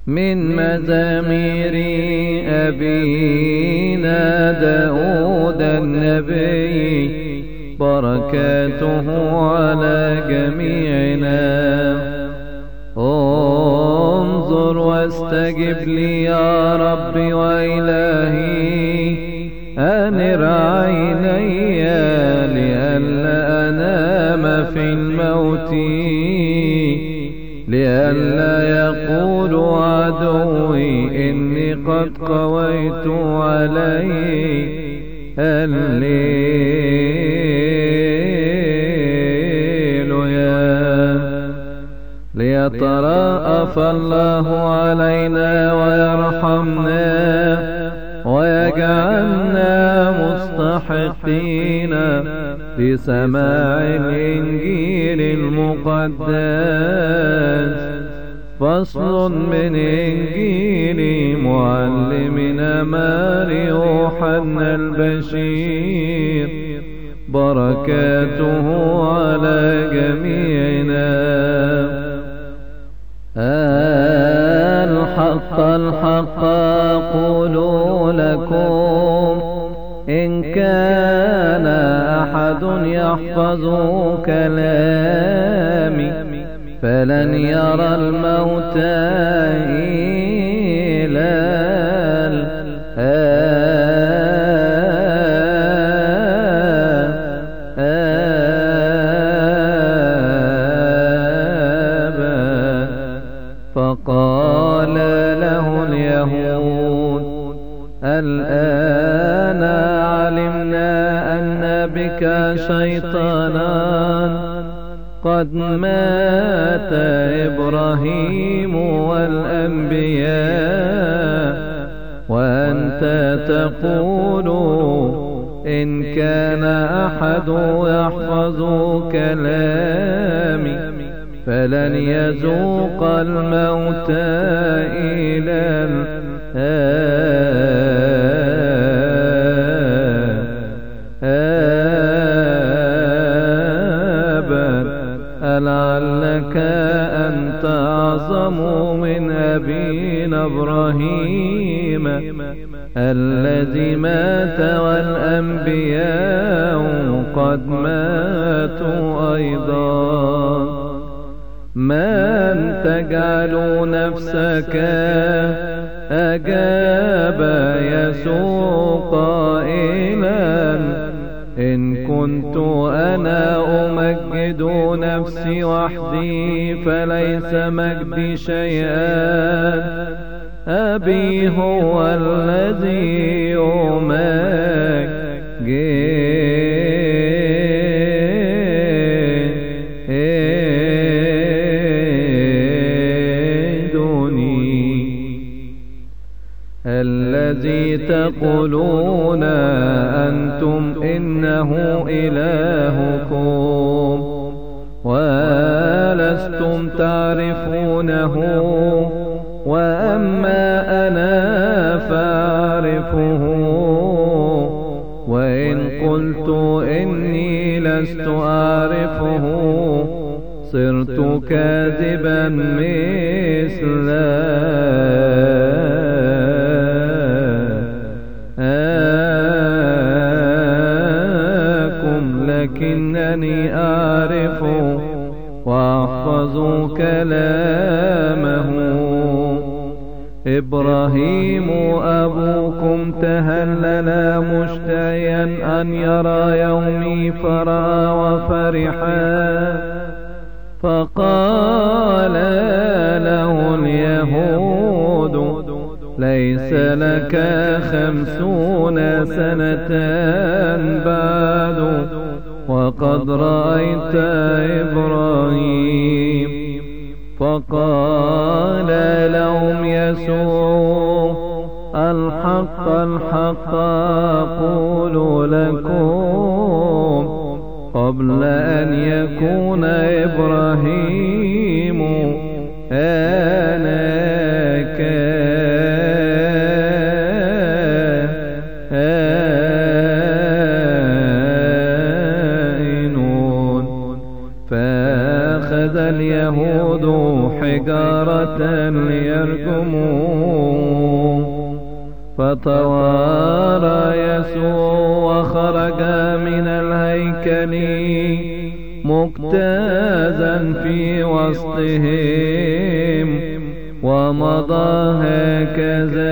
من مزامير أبينا داود النبي، بركاته على جميعنا. انظر واستجب لي يا رب وإلهي، أنر عيني لئلا أنام في الموت، لئلا يقول عدوي إني قد قويت عليه. هللويا. ليترأف الله علينا ويرحمنا ويجعلنا مستحقين لسماع الإنجيل المقدس. فصل من إنجيل معلمنا ماري يوحنا البشير، بركاته على جميعنا. الحق الحق أقول لكم، إن كان أحد يحفظ كلامي فلن يرى الموت إلى الآبد. فقال له اليهود: الآن علمنا أن بك شيطانا، قد مات إبراهيم والأنبياء وأنت تقول إن كان أحد يحفظ كلامي فلن يذوق الموت إلى الآبد. لعلك أنت أعظم من أبينا إبراهيم الذي مات والأنبياء قد ماتوا أيضا. من تجعل نفسك؟ أجاب يسوع قائلا: إن كنت أنا أمجد نفسي وحدي فليس مجدي شيئا، أبي هو الذي يمجدني. الذي تقولون أنتم إنه إلهكم ولستم تعرفونه، وأما أنا فأعرفه. وإن قلت إني لست أعرفه صرت كاذبا لكنني أعرف وأحفظ كلامه. إبراهيم أبوكم تهلل مشتهيا أن يرى يومي فرأى وفرحا. فقال له اليهود: ليس لك 50 سنة بعد وقد رأيت إبراهيم. فقال لهم يسوع: الحق الحق أقول لكم، قبل أن يكون إبراهيم أنا فأخذ اليهود حجارة ليرجموه. فتوارى يسوع وخرج من الهيكل مجتازا في وسطهم، ومضى هكذا